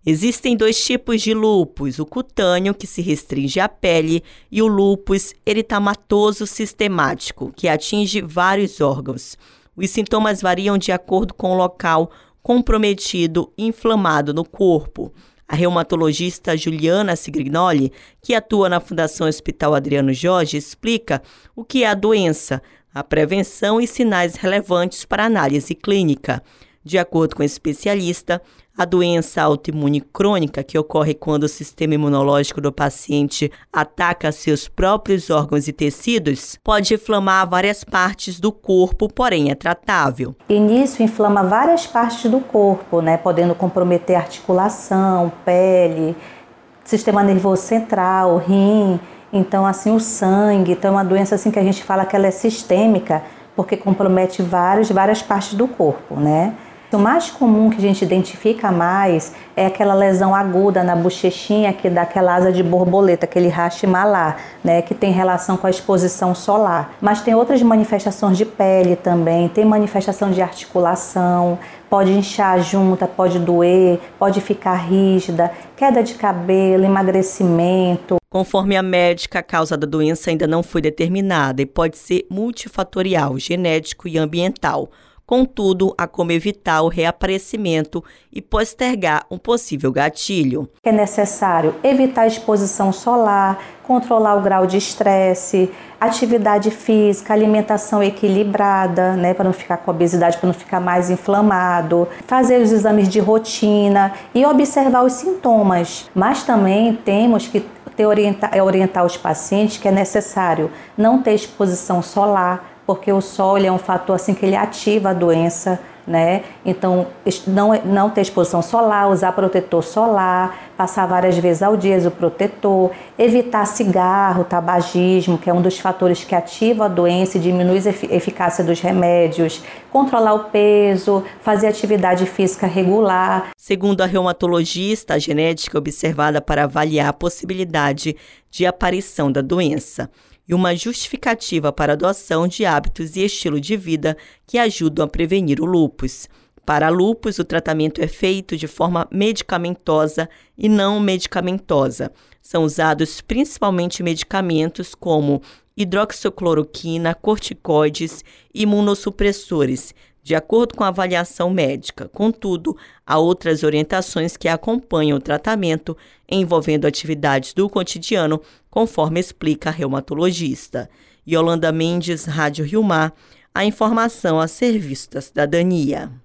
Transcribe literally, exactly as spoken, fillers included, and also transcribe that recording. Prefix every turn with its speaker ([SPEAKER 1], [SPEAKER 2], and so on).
[SPEAKER 1] Existem dois tipos de lúpus, o cutâneo, que se restringe à pele, e o lúpus eritematoso sistemático, que atinge vários órgãos. Os sintomas variam de acordo com o local comprometido e inflamado no corpo. A reumatologista Juliana Sigrinoli, que atua na Fundação Hospital Adriano Jorge, explica o que é a doença, a prevenção e sinais relevantes para a análise clínica. De acordo com o especialista, a doença autoimune crônica, que ocorre quando o sistema imunológico do paciente ataca seus próprios órgãos e tecidos, pode inflamar várias partes do corpo, porém é tratável.
[SPEAKER 2] E nisso inflama várias partes do corpo, né, podendo comprometer articulação, pele, sistema nervoso central, rim, então assim o sangue. Então é uma doença assim que a gente fala que ela é sistêmica, porque compromete várias, várias partes do corpo, né? O mais comum que a gente identifica mais é aquela lesão aguda na bochechinha que dá aquela asa de borboleta, aquele raste malar, né, que tem relação com a exposição solar. Mas tem outras manifestações de pele também, tem manifestação de articulação, pode inchar a junta, pode doer, pode ficar rígida, queda de cabelo, emagrecimento.
[SPEAKER 1] Conforme a médica, a causa da doença ainda não foi determinada e pode ser multifatorial, genético e ambiental. Contudo, há como evitar o reaparecimento e postergar um possível gatilho.
[SPEAKER 2] É necessário evitar a exposição solar, controlar o grau de estresse, atividade física, alimentação equilibrada, né, para não ficar com obesidade, para não ficar mais inflamado, fazer os exames de rotina e observar os sintomas. Mas também temos que ter, orientar, orientar os pacientes que é necessário não ter exposição solar, porque o sol é um fator assim que ele ativa a doença, né? Então, não, não ter exposição solar, usar protetor solar, passar várias vezes ao dia o protetor, evitar cigarro, tabagismo, que é um dos fatores que ativa a doença e diminui a eficácia dos remédios, controlar o peso, fazer atividade física regular.
[SPEAKER 1] Segundo a reumatologista, a genética é observada para avaliar a possibilidade de aparição da doença e uma justificativa para a adoção de hábitos e estilo de vida que ajudam a prevenir o lúpus. Para lúpus, o tratamento é feito de forma medicamentosa e não medicamentosa. São usados principalmente medicamentos como hidroxicloroquina, corticoides e imunossupressores, de acordo com a avaliação médica. Contudo, há outras orientações que acompanham o tratamento, envolvendo atividades do cotidiano, conforme explica a reumatologista. Yolanda Mendes, Rádio Rio Mar, a informação a serviço da cidadania.